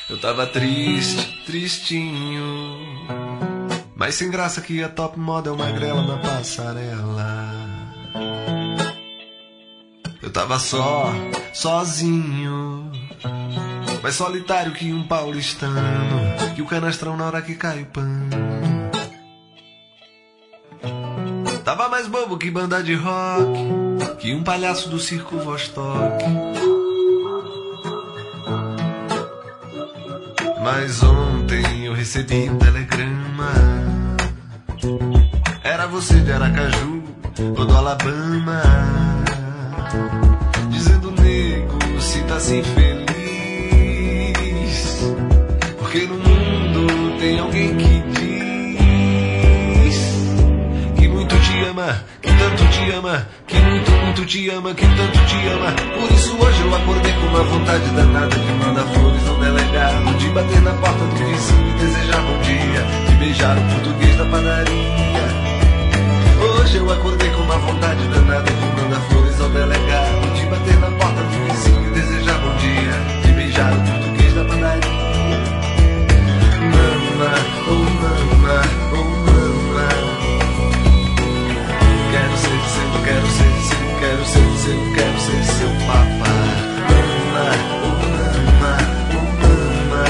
Eu tava triste, tristinho, mas sem graça que a top model magrela na passarela. Eu tava sozinho, mais solitário que um paulistano, que o canastrão na hora que cai o pano. Tava mais bobo que banda de rock, que um palhaço do circo Vostok. Mas ontem eu recebi um telegrama. Era você de Aracaju ou do Alabama, dizendo: nego, sinta-se feliz, porque no mundo tem alguém que diz que muito te ama, que tanto te ama, que muito, muito te ama, que tanto te ama. Por isso hoje eu acordei com uma vontade danada de mandar flores ao delegado, de bater na porta do vizinho e desejar bom dia, de beijar o português da padaria. Hoje eu acordei com uma vontade danada de mandar flores ao delegado, de bater na porta do vizinho e desejar bom dia, de beijar o português da padaria. Mama, oh mama, oh mama, quero ser seu, quero ser seu, quero ser seu, quero ser seu papá. Mama, oh mama, oh mama,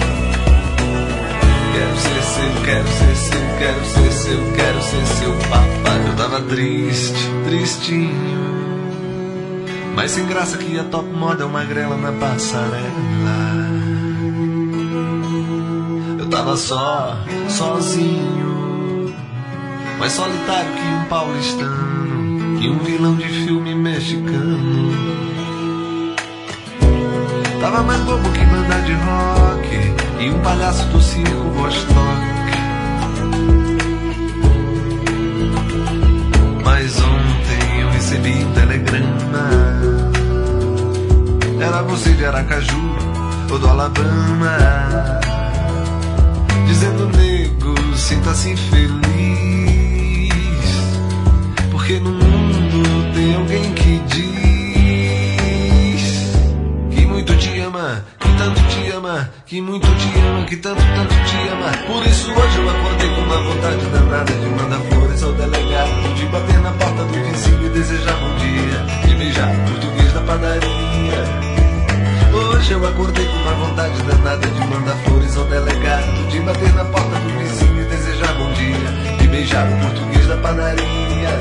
quero ser seu, quero ser seu, quero ser seu, quero ser seu papá. Eu tava triste, tristinho, mas sem graça que a top model magrela na passarela. Eu tava sozinho, mais solitário que um paulistano, que um vilão de filme mexicano. Tava mais bobo que banda de rock e um palhaço do circo Vostok. Mas ontem eu recebi um telegrama. Era você de Aracaju ou do Alabama, dizendo: nego, sinta-se feliz, porque no mundo tem alguém que diz que muito te ama, que tanto te ama, que muito te ama, que tanto, tanto te ama. Por isso hoje eu acordei com uma vontade danada de mandar flores ao delegado, de bater na porta do vizinho e desejar bom dia, de beijar o português da padaria. Hoje eu acordei com uma vontade danada de mandar flores ao delegado, de bater na porta do vizinho e desejar bom dia, de beijar o português da padaria.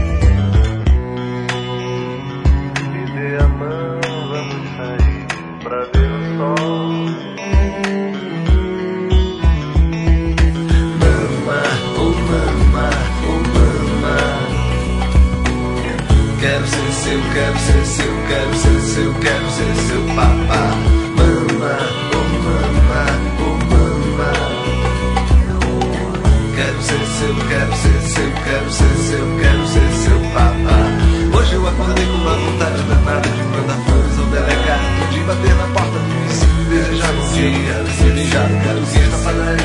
Me dê a mão, vamos sair pra ver o sol. Mama, oh mama, oh mama, quero ser seu, quero ser seu, quero ser seu, quero ser seu papá. Mama, oh mama, oh mama, quero ser seu, quero ser seu, quero ser seu, quero ser seu papá. Hoje eu acordei com uma vontade danada de mandar flores ao delegado, de bater na porta do vizinho e desejar bom dia, de beijar o português da padaria.